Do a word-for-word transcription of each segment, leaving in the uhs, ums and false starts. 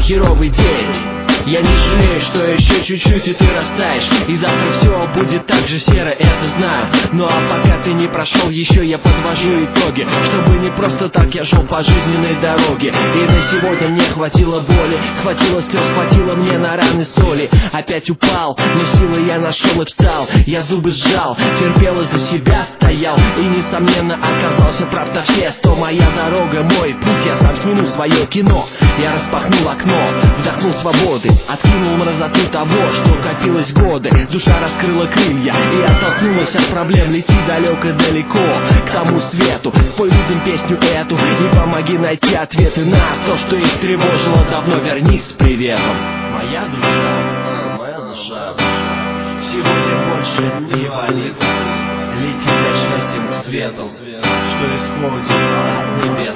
херовый день. Я не жалею, что еще чуть-чуть и ты растаешь, и завтра все будет так же серо, это знаю. Ну а пока ты не прошел еще, я подвожу итоги, чтобы не просто так я шел по жизненной дороге. И на сегодня мне хватило боли, хватило слез, хватило мне на раны соли. Опять упал, но силы я нашел и встал. Я зубы сжал, терпел и за себя стоял, и несомненно оказался прав на все сто. Моя дорога, мой путь, я сам сниму свое кино. Я распахнул окно, вдохнул свободы, откинул мразоту того, что копилось годы. Душа раскрыла крылья и оттолкнулась от проблем. Лети далеко-далеко к тому свету, спой людям песню эту и помоги найти ответы на то, что их тревожило давно. Вернись с приветом. Моя душа, моя душа, сегодня больше не болит. Лети за счастьем к свету, что исходит от небес.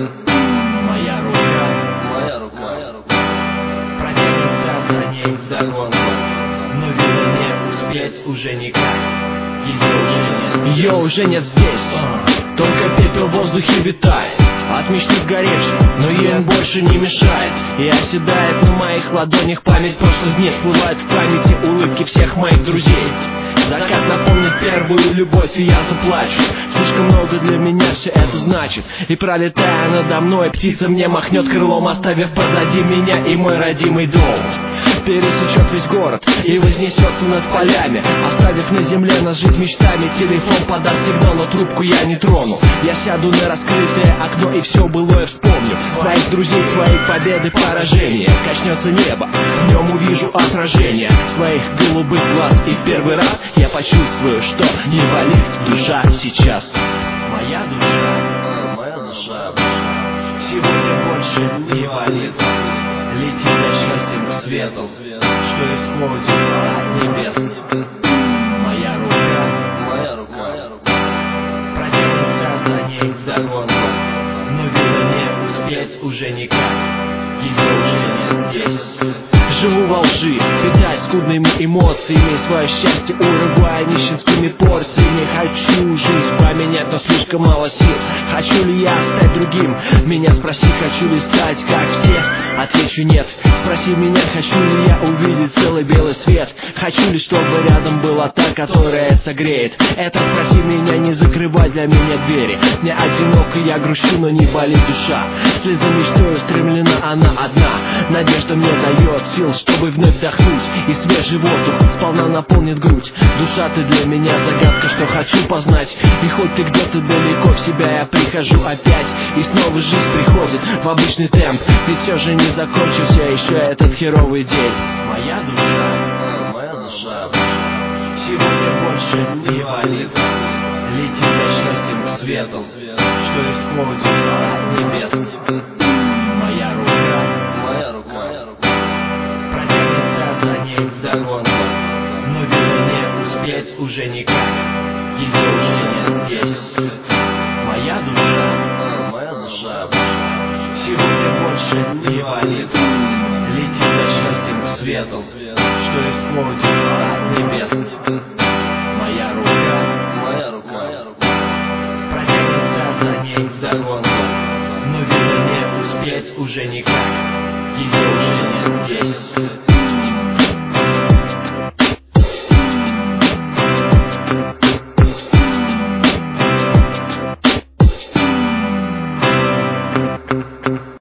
Моя рука, моя рука, протянется за ней вдогонку, но видно не успеть уже никак. Ее уже нет, ее уже нет здесь, только пепел в воздухе витает от мечты сгоревшей, но ей он больше не мешает. И оседает на моих ладонях память прошлых дней, всплывает в памяти улыбки всех моих друзей. Закат напомнит первую любовь, и я заплачу. Слишком много для меня все это значит. И пролетая надо мной, птица мне махнет крылом, оставив позади меня и мой родимый дом. Пересечет весь город и вознесется над полями, оставив на земле нас жить мечтами. Телефон подаст сигнал, но трубку я не трону. Я сяду на раскрытое окно и все былое вспомню. Своих друзей, свои победы, поражения. Качнется небо, в нем увижу отражение своих голубых глаз, и в первый раз я почувствую, что не болит душа сейчас. Моя душа, моя душа, сегодня больше не болит. Лети за счастьем к свету, что исходит от небес. Моя рука, моя рука, протянется за ней вдогонку, но видно не успеть уже никак. Ее уже нет здесь. Живу во лжи, питаясь скудными эмоциями, свое счастье урывая нищенскими порциями. Хочу жизнь поменять, но слишком мало сил. Хочу ли я стать другим? Меня спроси, хочу ли стать как все? Отвечу нет. Спроси меня, хочу ли я увидеть целый белый свет? Хочу ли, чтобы рядом была та, которая согреет? Это спроси меня, не закрывай для меня двери. Мне одиноко, я грущу, но не болит душа. Слеза мечтой устремлена, она одна. Надежда мне дает сил, чтобы вновь вдохнуть, и свежий воздух сполна наполнит грудь. Душа, ты для меня загадка, что хочу познать. И хоть ты где-то далеко, в себя я прихожу опять, и снова жизнь приходит в обычный темп. Ведь все же не закончился еще этот херовый день. Моя душа, моя душа, сегодня больше не болит. Лети за счастьем к свету, что исходит от небес. Моя рука, моя рука, протянется за ней вдогонку, но видно не успеть уже никак. Ее уже нет здесь. Моя душа, моя душа, сегодня больше не болит. Лети за счастьем к свету, что исходит от небес. Моя рука, моя рука, протянется за ней вдогонку, но видно не успеть уже никак. Ее уже нет здесь.